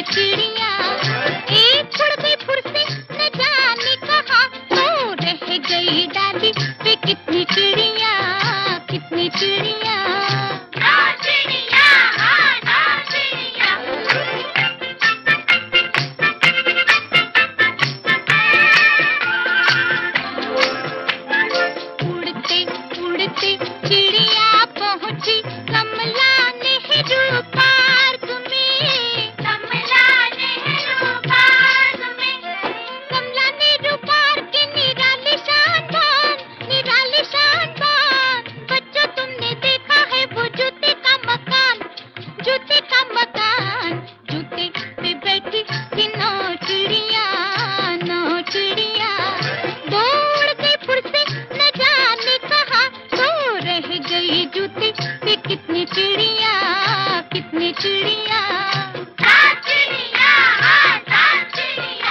चिड़िया, एक उड़ गई फुर से न जाने कहाँ, तो रह गई डाली पे कितनी चिड़िया, कितनी चिड़िया। ना चिड़िया, हाँ ना चिड़िया। उड़ते उड़ते चिड़िया पहुंची कमला नेहरू पार्क में, कमला नेहरू पार्क में। कमला नेहरू पार्क के निराले शानदार, निराले शानदार। बच्चों तुमने देखा है वो जूते का मकान, जूते का मकान। जूते पे बैठी थी नौ चिड़िया, नौ चिड़िया। दौड़ गई फुर से न जाने कहाँ, तो रह गई जूते पे कितनी चिड़िया, कितनी चिड़िया। सात चिड़िया, हाँ सात चिड़िया।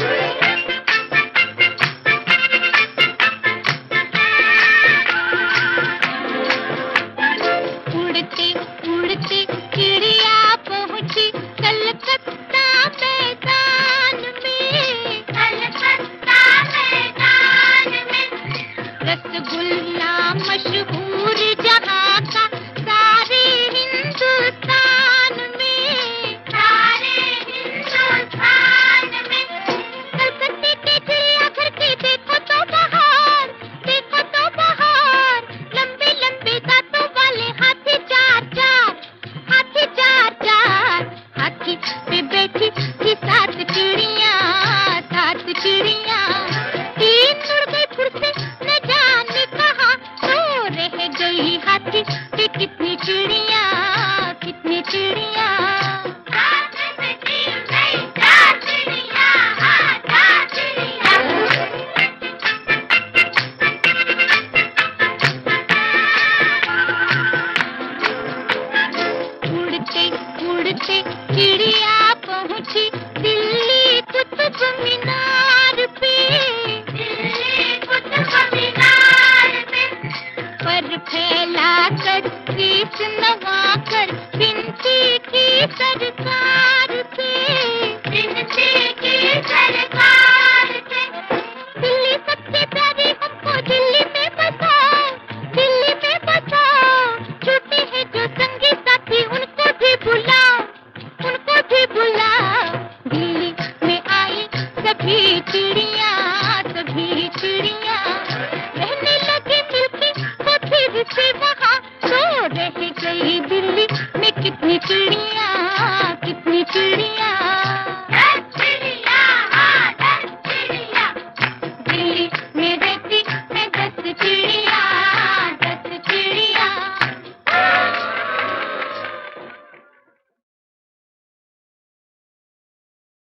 उड़ते उड़ते चिड़िया पहुंची कलकत्ता मैदान में, कलकत्ता मैदान में। रसगुल्ला मशहूर जहाँ का सारे हिंदुस्तान में, सारे हिंदुस्तान में। कलकत्ते के चिड़ियाघर की देखो तो बहार, देखो तो बहार। लंबे लंबे दांतों वाले हाथी चार चार, हाथी चार चार। हाथी पे बैठी थी सात चिड़िया, सात चिड़िया। तीन उड़ गई फुर से न जाने कहाँ, तो रह गई हाथी पे कितनी चिड़िया, कितनी चिड़िया। सात में तीन गई चार चिड़िया, हाँ चार चिड़िया। उड़ते उड़ते चिड़िया पहुंची दिल्ली कुतुब मीनार पे, दिल्ली कुतुब मीनार पे। पर फैला कर शीश नवाकर विनती की सरकार से, विनती की सरकार से। दिल्ली सबसे प्यारी हमको दिल्ली में बसाओ, दिल्ली में बसाओ। छूटे हैं जो संगी साथी उनको भी बुलाओ, उनको भी बुलाओ। दिल्ली में आई सभी चिड़िया, सभी चिड़िया। रहने लगी मिलके वो फिर से वहाँ, तो रह गई दिल्ली में कितनी चिड़िया।